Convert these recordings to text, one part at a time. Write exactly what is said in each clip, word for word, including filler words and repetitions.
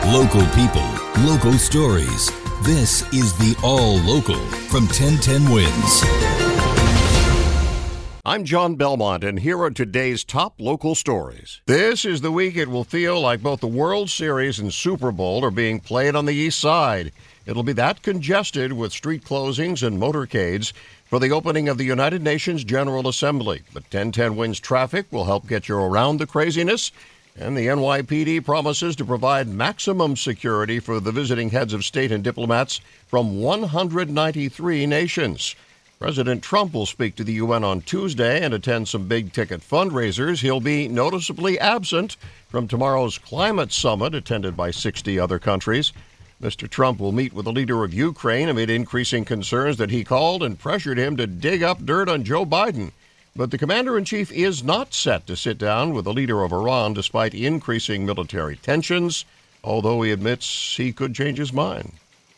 Local people, local stories. This is the All Local from ten ten Wins. I'm John Belmont, and here are today's top local stories. This is the week it will feel like both the World Series and Super Bowl are being played on the east side. It'll be that congested with street closings and motorcades for the opening of the United Nations General Assembly. But ten ten Wins traffic will help get you around the craziness, and the N Y P D promises to provide maximum security for the visiting heads of state and diplomats from one hundred ninety-three nations. President Trump will speak to the U N on Tuesday and attend some big-ticket fundraisers. He'll be noticeably absent from tomorrow's climate summit attended by sixty other countries. Mister Trump will meet with the leader of Ukraine amid increasing concerns that he called and pressured him to dig up dirt on Joe Biden. But the commander-in-chief is not set to sit down with the leader of Iran despite increasing military tensions, although he admits he could change his mind.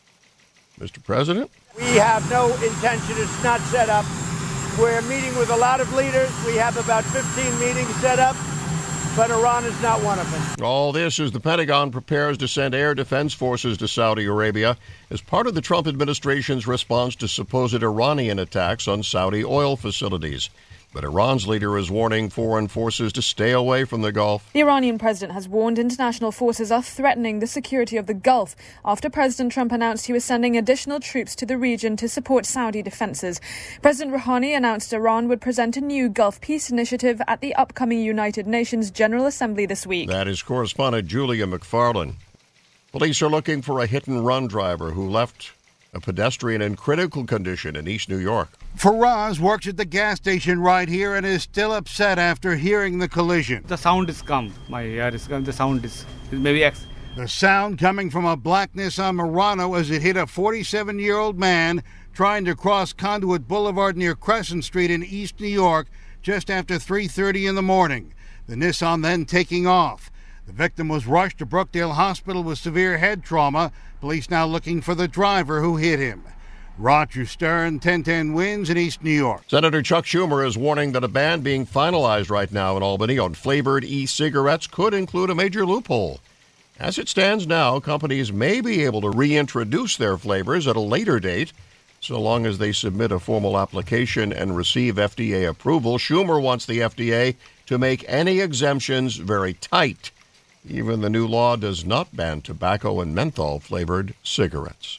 Mister President? We have no intention. It's not set up. We're meeting with a lot of leaders. We have about fifteen meetings set up, but Iran is not one of them. All this as the Pentagon prepares to send air defense forces to Saudi Arabia as part of the Trump administration's response to supposed Iranian attacks on Saudi oil facilities. But Iran's leader is warning foreign forces to stay away from the Gulf. The Iranian president has warned international forces are threatening the security of the Gulf after President Trump announced he was sending additional troops to the region to support Saudi defenses. President Rouhani announced Iran would present a new Gulf peace initiative at the upcoming United Nations General Assembly this week. That is correspondent Julia McFarlane. Police are looking for a hit-and-run driver who left a pedestrian in critical condition in East New York. Faraz works at the gas station right here and is still upset after hearing the collision. The sound is come. My ear is come. The sound is maybe X. The sound coming from a black Nissan Murano as it hit a forty-seven-year-old man trying to cross Conduit Boulevard near Crescent Street in East New York just after three thirty in the morning. The Nissan then taking off. The victim was rushed to Brookdale Hospital with severe head trauma. Police now looking for the driver who hit him. Roger Stern, ten ten Wins in East New York. Senator Chuck Schumer is warning that a ban being finalized right now in Albany on flavored e-cigarettes could include a major loophole. As it stands now, companies may be able to reintroduce their flavors at a later date, so long as they submit a formal application and receive F D A approval. Schumer wants the F D A to make any exemptions very tight. Even the new law does not ban tobacco and menthol-flavored cigarettes.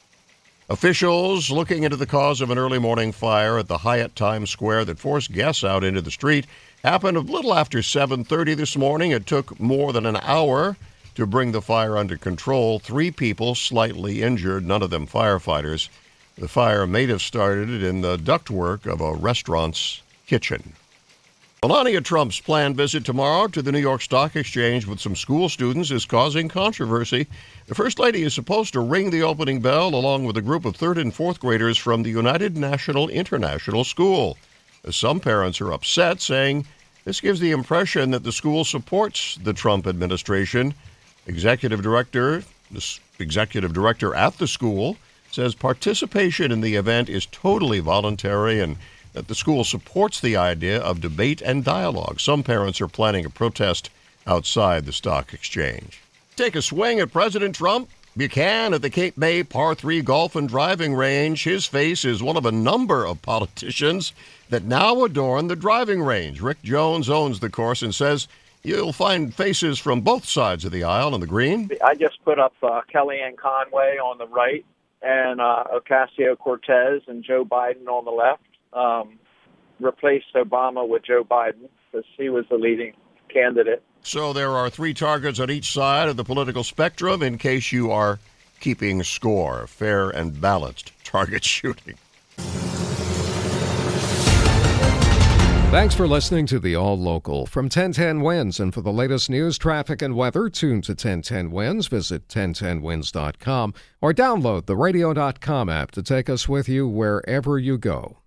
Officials looking into the cause of an early morning fire at the Hyatt Times Square that forced guests out into the street happened a little after seven thirty this morning. It took more than an hour to bring the fire under control. Three people slightly injured, none of them firefighters. The fire may have started in the ductwork of a restaurant's kitchen. Melania Trump's planned visit tomorrow to the New York Stock Exchange with some school students is causing controversy. The First Lady is supposed to ring the opening bell along with a group of third and fourth graders from the United National International School. Some parents are upset, saying this gives the impression that the school supports the Trump administration. Executive director, the executive director at the school says participation in the event is totally voluntary and that the school supports the idea of debate and dialogue. Some parents are planning a protest outside the stock exchange. Take a swing at President Trump? You can at the Cape May Par three golf and driving range. His face is one of a number of politicians that now adorn the driving range. Rick Jones owns the course and says you'll find faces from both sides of the aisle on the green. I just put up uh, Kellyanne Conway on the right and uh, Ocasio-Cortez and Joe Biden on the left. Um, replaced Obama with Joe Biden because he was the leading candidate. So there are three targets on each side of the political spectrum in case you are keeping score. Fair and balanced target shooting. Thanks for listening to the All Local from ten ten Wins. And for the latest news, traffic, and weather, tune to ten ten Wins. Visit ten ten wins dot com or download the radio dot com app to take us with you wherever you go.